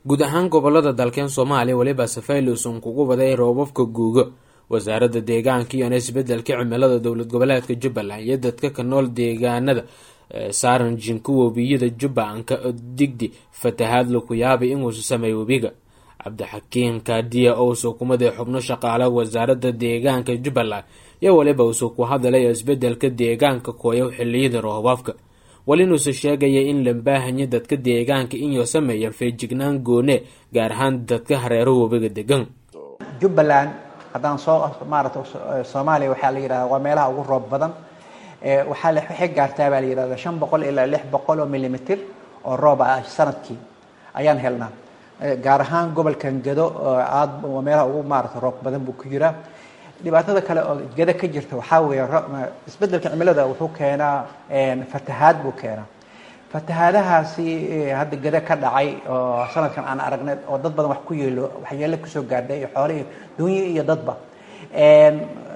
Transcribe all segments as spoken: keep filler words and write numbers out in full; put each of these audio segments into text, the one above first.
guud ahaan gobolada dalkeen Soomaaliya waliba safayluusan kugu waday roobabka guuga wasaaradda deegaanka iyo isbeddelka cimilada dowlad goboleedka Jubbaland iyo dadka ka nool deegaanada saaran jinka wabiyada Jubbaland digdi fatahaad lagu yaabay inuu sameeyo wabiga Cabdixakiin Kaadiya oo soo kumaday xubno shaqaale wasaaradda deegaanka Jubbaland iyo waliba uu soo ku hadlay isbeddelka deegaanka kooyo xilliyada roobabka walin uu sheegay in la baahanyo dadka deegaanka in ay sameeyaan feejignaan goone gaar ahaan dadka hareero wabiga degan Jubbaland hadaan soo maarto Soomaaliya waxa la yiraahdaa waa meelaha ugu roob badan ee waxa la xig gaartaa baa la yiraahdaa shan boqol ilaa lix boqol oo milimitir oo roob ah sanadkii ayaan helnaa gaar ahaan gobolkan Gedo aad waa meelaha ugu maarto roob badan buu ku jiraa dhibaatada kale oo Gedo ka jirta waxa weeye isbeddelka cimilada wuxuu keenaa fatahaad buu keenaa fatahaadahaasi hadda Gedo ka dhacay oo sanadkan aan aragnay oo dad badan wax ku yeelo waxyeello ku soo gaadhay xoolaha dunya iyo dadba een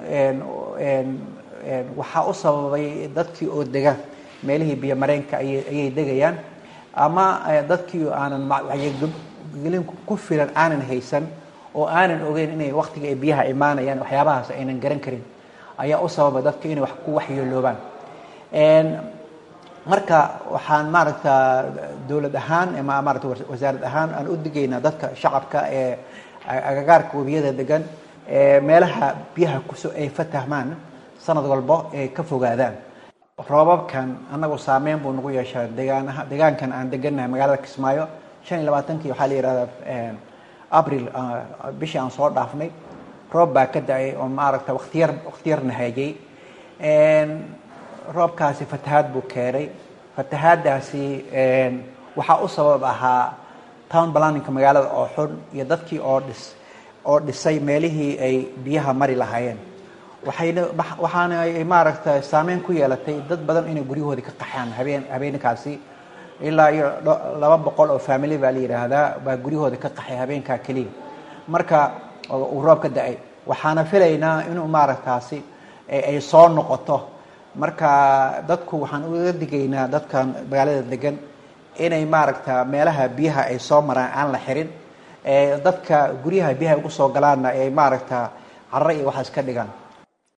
een een waxa u sababay dadkii oo dega meelihii biyo mareenka ay degayaan ama dadkii aanan waxyeello ku filan aanan haysan oo aanan ogeyn inay waqtiga ay biyaha imaanayaan waxyaabahaas aynan garan karin ayaa u sababa dadka inay wax ku waxyeeloobaan een marka waxaan maaragtaa dawlad ahaan ama maaragtaa wasaarad ahaan aan u digaynaa dadka shacabka ee agagaarka wabiyada degan ee meelaha biyaha ku soo ay fatahmaan sanad walba ay ka fogaadaan roobabkan anagu saameyn buu nagu yeeshaa deegaanaha deegaankan aan deganahay magaalada Kismaayo shan iyo labaatan-kii waxa la yiraahdaa April bishii aan soo dhaafnay roob baa ka da'ay oo maaragta waqtiyar waqtiyar nahayay een roobkaasi fatahaad buu keenay fatahaadaasi een waxa u sabab ahaa town planning magaalada oo xun iyo dadkii oo dhis oo dhisay meelihii ay biyaha mari lahaayeen waxayna waxaana ay maaragta saameyn ku yeelatay dad badan inay guriyahooda ka qaxaan habeen habeenkaasi ilaa iyo laba boqol oo family baa la yiraahdaa baa guriyahooda ka qaxay habeenka kaliya marka uu roob ka da'ay waxaana filaynaa inuu maaragtaasi ay soo noqoto marka dadku waxaan uga digaynaa dadkan magaalada degan inay maaragta meelaha biyaha ay soo maraan aan la xirin ee dadka guriyaha biyaha ugu soo galaana ay maaragta carro iyo waxaas ka dhigaan